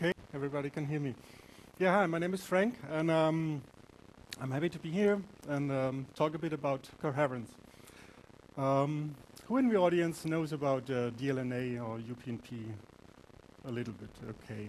Okay, everybody can hear me. Yeah, hi, my name is Frank, and I'm happy to be here and talk a bit about coherence. Who in the audience knows about DLNA or UPnP? A little bit, okay.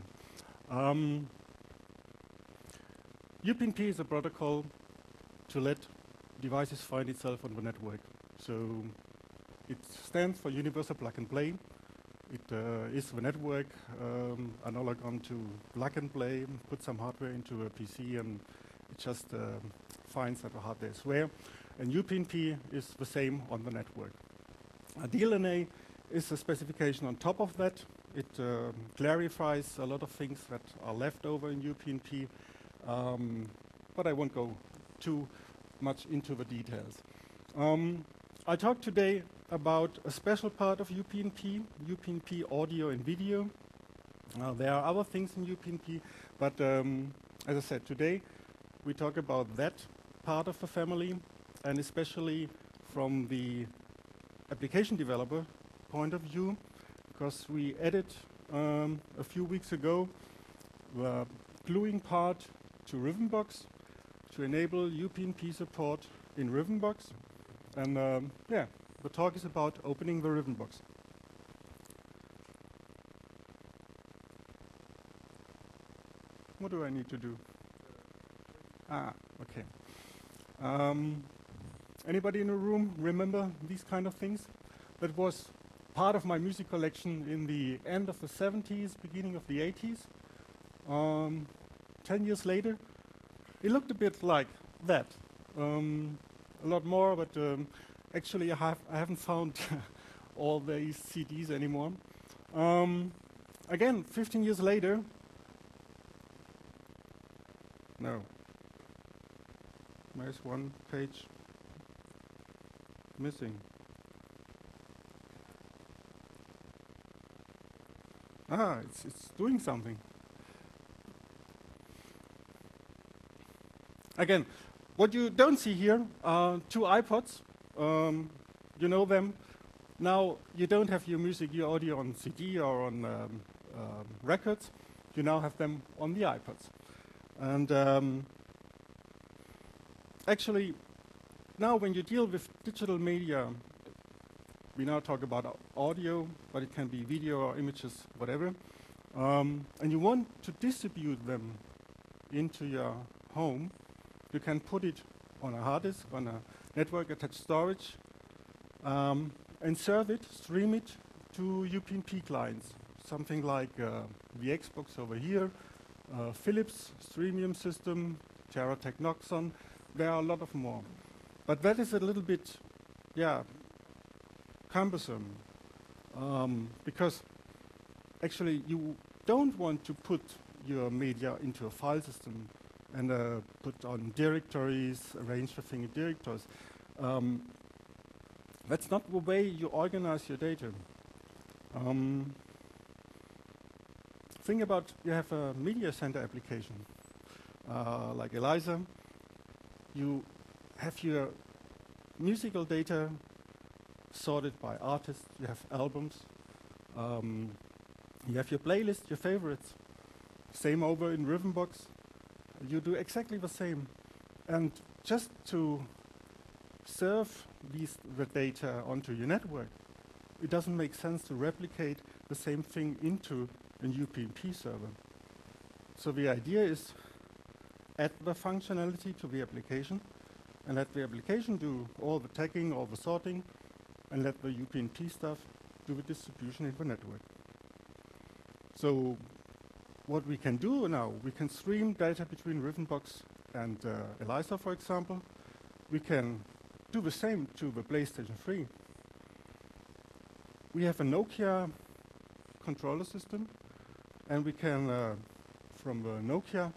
UPnP is a protocol to let devices find itself on the network. So it stands for Universal Plug and Play. It is the network analog to plug and play, put some hardware into a PC, and it just finds that the hardware is there. And UPnP is the same on the network. DLNA is a specification on top of that. It clarifies a lot of things that are left over in UPnP, but I won't go too much into the details. I'll talk today about a special part of UPnP, UPnP audio and video. There are other things in UPnP, but as I said, today we talk about that part of the family, and especially from the application developer point of view, because we added a few weeks ago the gluing part to Rhythmbox to enable UPnP support in Rhythmbox. And yeah, the talk is about opening the Rhythmbox. What do I need to do? Okay. Anybody in the room remember these kind of things? That was part of my music collection in the end of the 70s, beginning of the 80s. 10 years later, it looked a bit like that. A lot more, but actually I haven't found all these CDs anymore. Again, 15 years later, no. There's one page missing. It's doing something. Again, what you don't see here are two iPods. You know them. Now you don't have your music, your audio on CD or on records. You now have them on the iPods. And actually, now when you deal with digital media, we now talk about audio, but it can be video or images, whatever. And you want to distribute them into your home, you can put it on a hard disk, on a network-attached storage, and serve it, stream it to UPnP clients. Something like the Xbox over here, Philips Streamium system, TeraTech Noxon. There are a lot of more. But that is a little bit, yeah, cumbersome, because actually you don't want to put your media into a file system and put on directories, arrange the thing in directories. That's not the way you organize your data. Think about, you have a media center application, like ELIZA. You have your musical data sorted by artists, you have albums, you have your playlist, your favorites. Same over in Rhythmbox. You do exactly the same. And just to serve the data onto your network, it doesn't make sense to replicate the same thing into a UPnP server. So the idea is add the functionality to the application and let the application do all the tagging, all the sorting, and let the UPnP stuff do the distribution in the network. So what we can do now, we can stream data between Rhythmbox and ELIZA, for example. We can do the same to the PlayStation 3. We have a Nokia controller system, and we can, from the Nokia,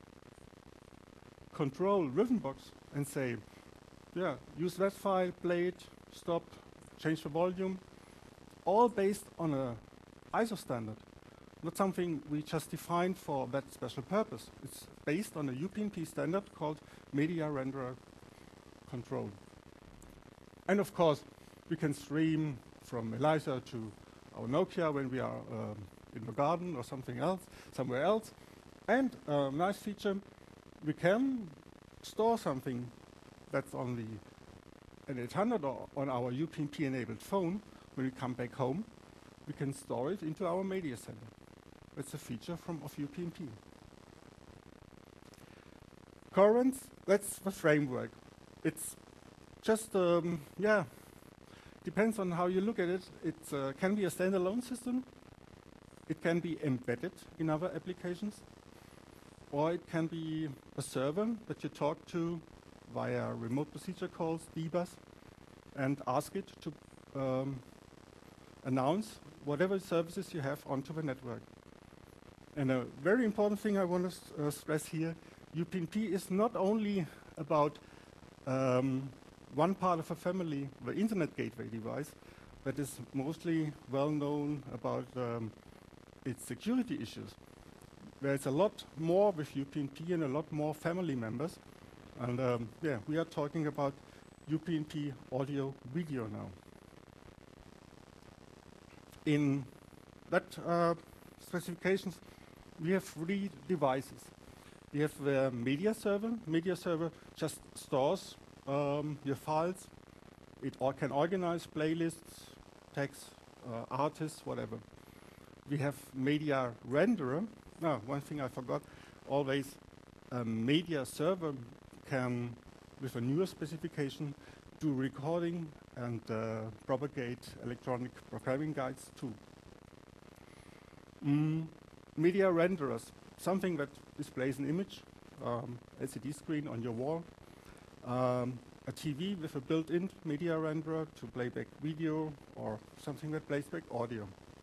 control Rhythmbox and say, yeah, use that file, play it, stop, change the volume, all based on a ISO standard. Not something we just defined for that special purpose. It's based on a UPnP standard called Media Renderer Control. And of course, we can stream from ELIZA to our Nokia when we are in the garden or something else, somewhere else. And a nice feature, we can store something that's on the an 800 or on our UPnP-enabled phone. When we come back home, we can store it into our media center. That's a feature of UPnP. Current, that's the framework. It's just, depends on how you look at it. It can be a standalone system. It can be embedded in other applications. Or it can be a server that you talk to via remote procedure calls, DBus, and ask it to announce whatever services you have onto the network. And a very important thing I want to stress here, UPnP is not only about one part of a family, the Internet Gateway device, that is mostly well known about its security issues. There's a lot more with UPnP and a lot more family members. And we are talking about UPnP audio video now. In that specifications, we have 3 devices. We have the media server. Media server just stores your files. It can organize playlists, text, artists, whatever. We have media renderer. One thing I forgot, always a media server can, with a newer specification, do recording and propagate electronic programming guides too. Media renderers, something that displays an image, LCD screen on your wall, a TV with a built-in media renderer to play back video, or something that plays back audio.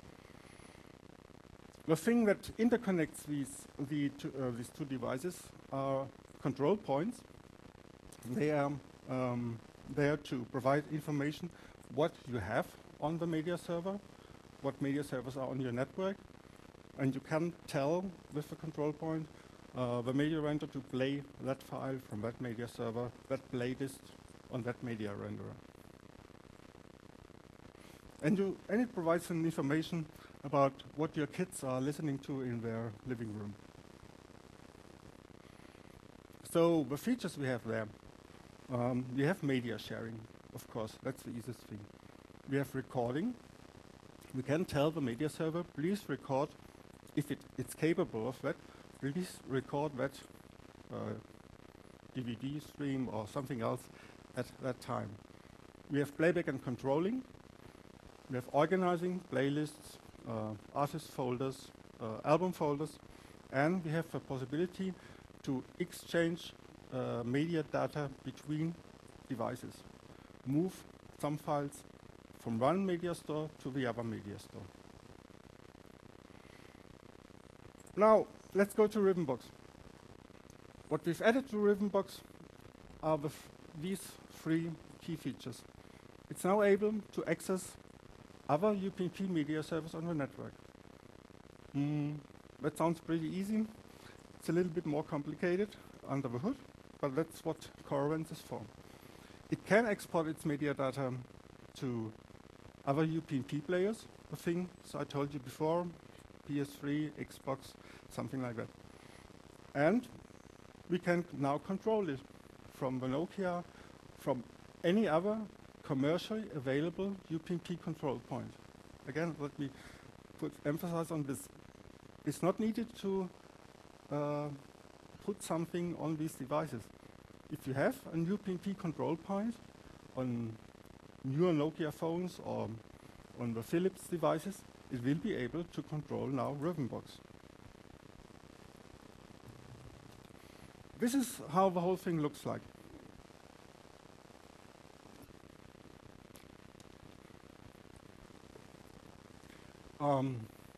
The thing that interconnects these two devices are control points. They are there to provide information what you have on the media server, what media servers are on your network, and you can tell with the control point the media renderer to play that file from that media server, that playlist on that media renderer. And it provides some information about what your kids are listening to in their living room. So the features we have there, we have media sharing, of course, that's the easiest thing. We have recording. We can tell the media server, please record, if it's capable of that, please record that DVD stream or something else at that time. We have playback and controlling. We have organizing, playlists, artist folders, album folders, and we have the possibility to exchange media data between devices. Move some files from one media store to the other media store. Now, let's go to Rhythmbox. What we've added to Rhythmbox are these 3 key features. It's now able to access other UPnP media servers on the network. That sounds pretty easy. It's a little bit more complicated under the hood, but that's what Coravent is for. It can export its media data to other UPnP players, the things I told you before, PS3, Xbox, something like that. And we can now control it from the Nokia, from any other commercially available UPnP control point. Again, let me emphasize on this. It's not needed to put something on these devices. If you have a UPnP control point on newer Nokia phones or on the Philips devices, it will be able to control now Rhythmbox. This is how the whole thing looks like. The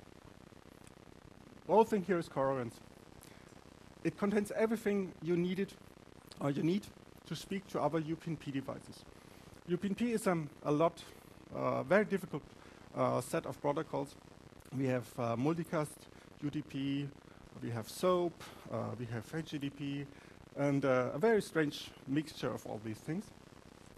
whole thing here is Coravent. It contains everything you needed, or you need to speak to other UPnP devices. UPnP is very difficult set of protocols. We have multicast UDP, we have SOAP, we have HTTP, and a very strange mixture of all these things.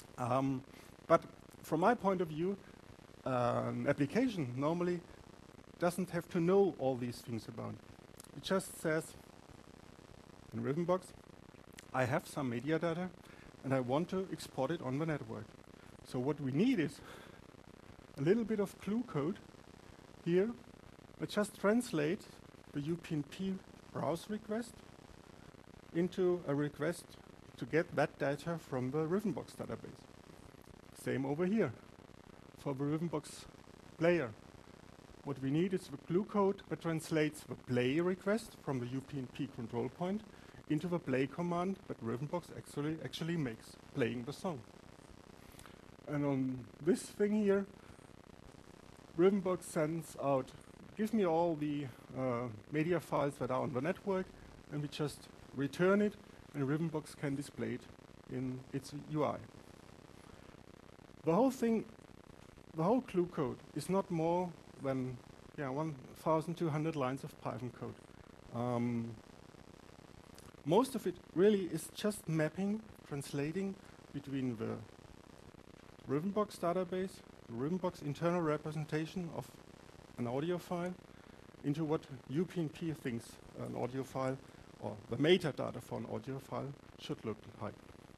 But from my point of view, an application normally doesn't have to know all these things about it. It just says in Rhythmbox, I have some metadata and I want to export it on the network. So what we need is a little bit of clue code here that just translates the UPnP browse request into a request to get that data from the Rhythmbox database. Same over here for the Rhythmbox player. What we need is the clue code that translates the play request from the UPnP control point into the play command that Rhythmbox actually makes, playing the song. And on this thing here, Rhythmbox sends out, gives me all the media files that are on the network, and we just return it, and Rhythmbox can display it in its UI. The whole thing, the whole clue code is not more than 1,200 lines of Python code. Most of it really is just mapping, translating between the Rhythmbox database, the Rhythmbox internal representation of an audio file, into what UPnP thinks an audio file or the metadata for an audio file should look like.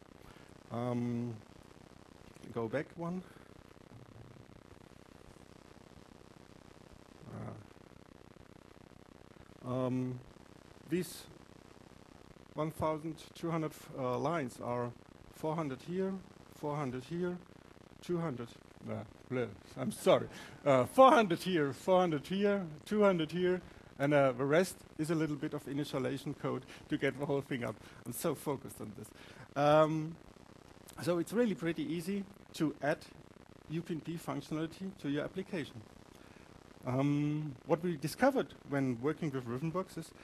Go back one. These 1,200 lines are 400 here, 400 here, 200. I'm sorry. 400 here, 400 here, 200 here, and the rest is a little bit of initialization code to get the whole thing up. I'm so focused on this. So it's really pretty easy to add UPnP functionality to your application. What we discovered when working with Rhythmbox is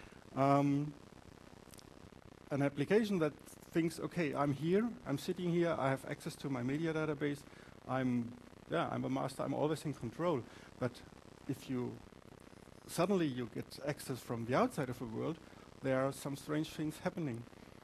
an application that thinks, okay, I'm here, I'm sitting here, I have access to my media database, I'm a master, I'm always in control. But if you suddenly you get access from the outside of the world, there are some strange things happening.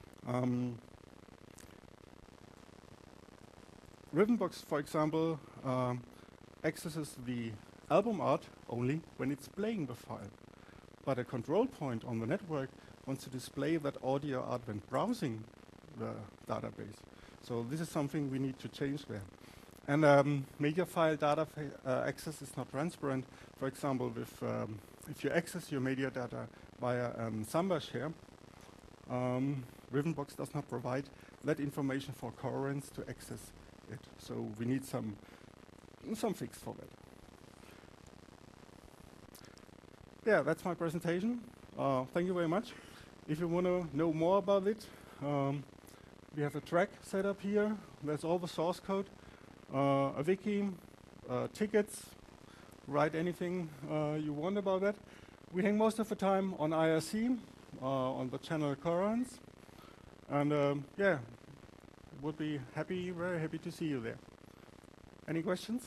Rhythmbox, for example, accesses the album art only when it's playing the file. But a control point on the network wants to display that audio art when browsing the database. So this is something we need to change there. And media file data access is not transparent. For example, if you access your media data via Samba share, Rhythmbox does not provide that information for Coherence to access it. So we need some fix for that. Yeah, that's my presentation. Thank you very much. If you want to know more about it, we have a track set up here. There's all the source code, a wiki, tickets, write anything you want about that. We hang most of the time on IRC, on the channel Coherence. And yeah, would be very happy to see you there. Any questions?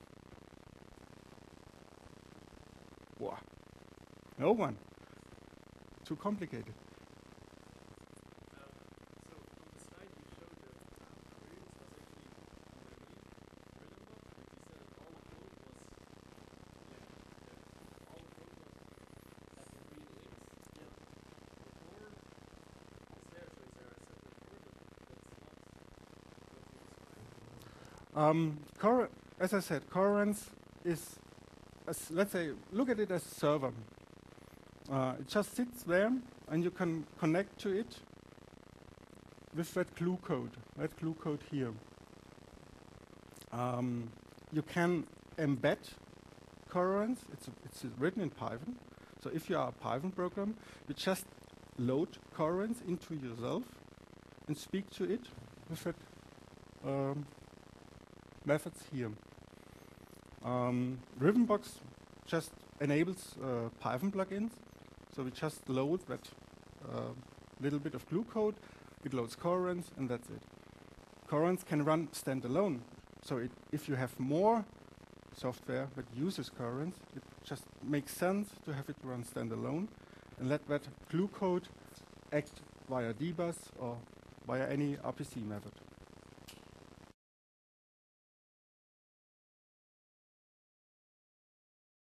Wow. No one. Too complicated. So on the slide you showed that Coherence was actually underneath Rhythmbox, but you said all the code was like in real links. Yeah. The core is there, so is there a separate core that's not what you described? As I said, Coherence is, let's say, look at it as a server. It just sits there, and you can connect to it with that clue code here. You can embed Coherence. It's written in Python. So if you are a Python program, you just load Coherence into yourself and speak to it with that methods here. Rhythmbox just enables Python plugins. So we just load that little bit of glue code, it loads Coherence, and that's it. Coherence can run standalone. So if you have more software that uses Coherence, it just makes sense to have it run standalone and let that glue code act via dbus or via any RPC method.